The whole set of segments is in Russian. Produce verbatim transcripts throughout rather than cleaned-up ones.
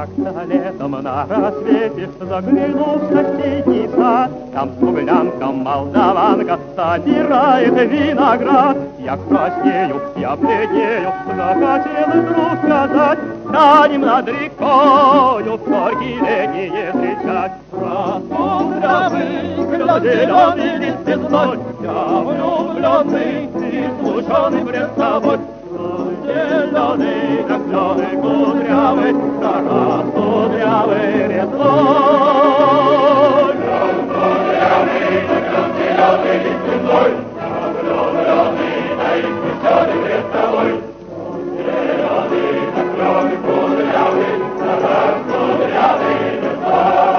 Как-то летом на рассвете заглянул в соседний сад, там смуглянка молдаванка собирает виноград. Я краснею, я бледнею, захотел вдруг сказать: станем над рекою в горькие летние встречать. Распудрявый, зеленый лист весной, я влюбленный и смущенный пред тобой. Зеленый, да зеленый, кудрявый, да распудрявый весной. Распудрявый, да зеленый лист весной, я влюбленный, да и смущенный пред тобой. Зеленый, да зеленый, кудрявый, да распудрявый весной.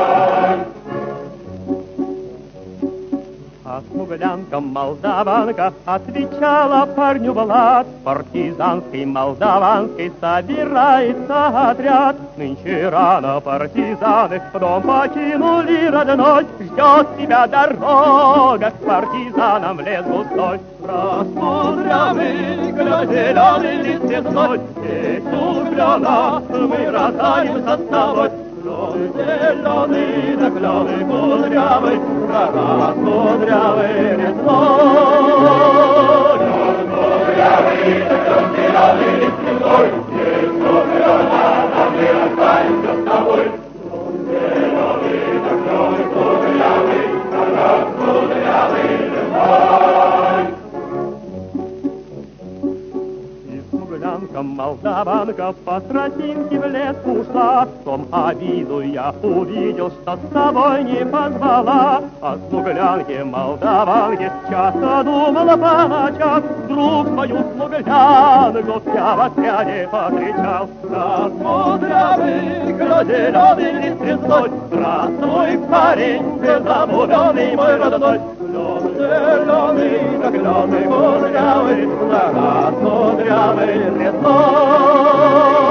А смуглянка молдаванка отвечала парню Влад: партизанский молдаванский собирается отряд. Нынче рано партизаны дом покинули родной, ждет тебя дорога к партизанам в лес густой. Распудрявый, зеленый лист весной, здесь влюблена, мы расстанемся с тобой. Зеленый, да кленый, кудрявый, да распудрявый весной. Распудрявый, да зеленый лист весной, здесь влюблена, мы расстанемся с тобой. Зеленый, да кленый, кудрявый, да распудрявый весной. Смуглянка молдаванка по тропинке в лес ушла, в том обиду я увидел, что с собой не позвала. О смуглянке молдаванке часто думала по ночам, вдруг свою смуглянку я в отряде повстречал. Распудрявый, зеленый лист весной, здравствуй, парень, беззаботный мой родной. Зеленый, да зеленый, кудрявый, да распудрявый весной.